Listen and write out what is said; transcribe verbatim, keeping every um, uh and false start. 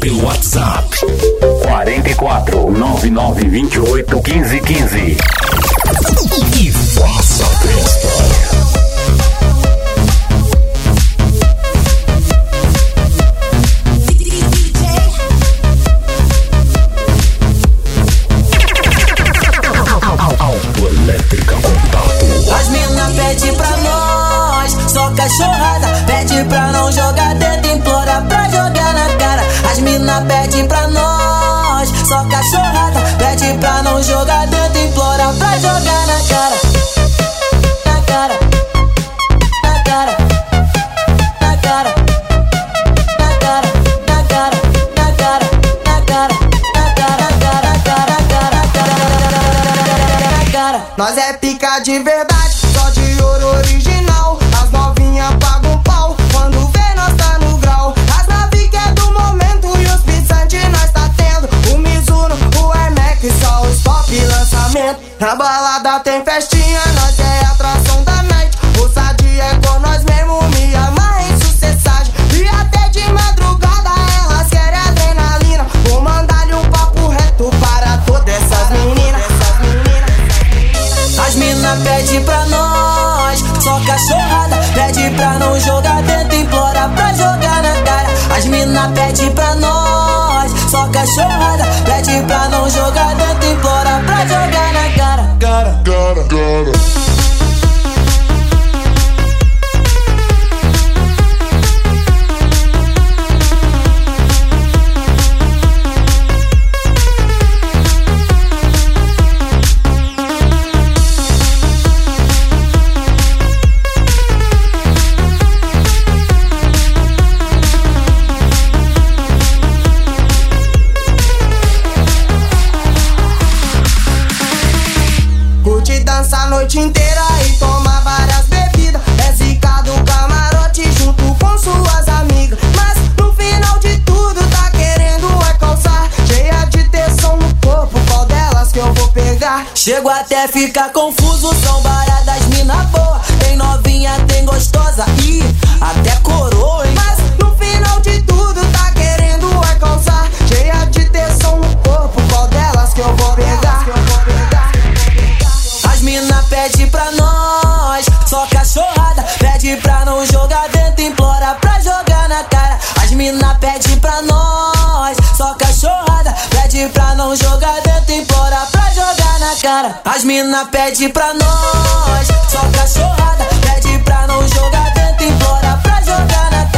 pelo WhatsApp quarenta e quatro, nove nove vinte e oito, quinze quinze e faça a festa. Autoelétrica Contato. As mina pede pra nós, só cachorrada. Pede pra não jogar dentro, implora pra jogar na cara. As mina pede pra nós, só cachorrada. Pede pra não jogar dentro, implora pra jogar na cara. Na cara, na cara, na cara, na cara, na cara, na cara, na cara, na cara, na cara, na cara, na cara. Nós é pica de verdade, só de ouro original. As novinhas pagam um pau, quando vê nós tá no grau. As navi que é do momento e os pisantes nós tá tendo. O Mizuno, o Air Max, só os top lançamento. Na balada tem festinha, nós é atração da night. Ousadia é com nós mesmo, me amarra em sucessagem. E até de madrugada elas querem adrenalina. Vou mandar-lhe um papo reto para todas essas meninas. As mina pede pra nós, só cachorrada. Pede pra não jogar dentro, implora pra jogar na cara. As mina pede pra nós, só cachorrada. Pede pra não jogar dentro, implora pra jogar na cara. Cara, cara, cara. Dança a noite inteira e toma várias bebidas. É zica do camarote junto com suas amigas. Mas no final de tudo tá querendo é calçar. Cheia de tensão no corpo, qual delas que eu vou pegar? Chego até a ficar confuso, são baradas mina boa. Tem novinha, tem gostosa e até coroa, hein? Mas no final de tudo tá querendo é calçar. Cheia de tensão no corpo, qual delas que eu vou pegar? As mina pede pra nós, só cachorrada. Pede pra não jogar dentro, implora pra jogar na cara. As mina pede pra nós, só cachorrada. Pede pra não jogar dentro, implora pra jogar na cara. As mina pede pra nós, só cachorrada. Pede pra não jogar dentro, implora pra jogar na cara.